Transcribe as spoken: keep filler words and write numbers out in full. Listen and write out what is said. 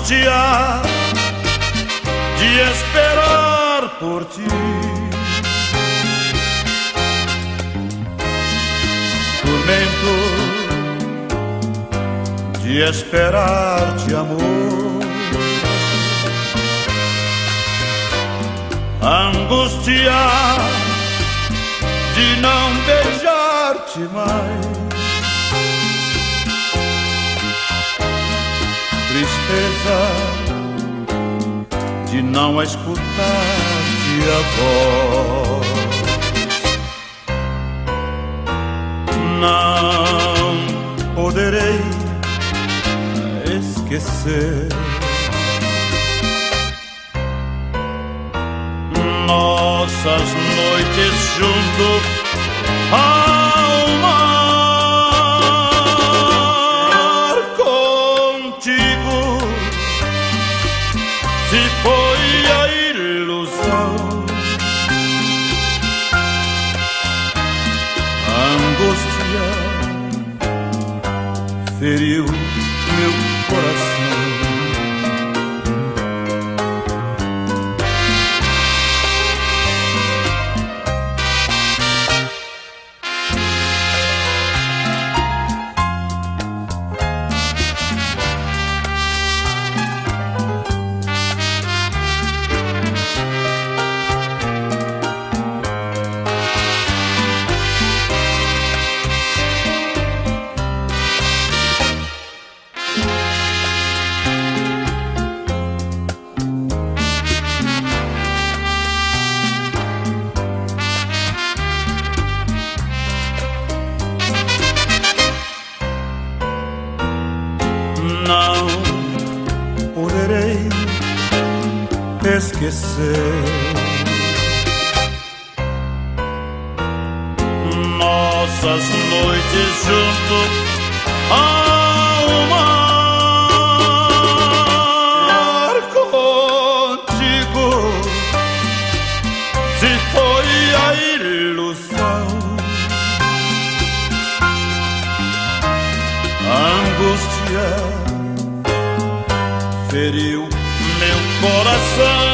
angústia de esperar por ti, tormento de esperar-te, amor, angústia de não beijar-te mais, tristeza de não escutar-te a voz. Não poderei esquecer nossas noites junto ao mar. Contigo se foi a ilusão, a angústia feriu meu coração. Não poderei esquecer nossas noites junto ao mar. Contigo se foi a ilusão, a angústia feriu meu coração.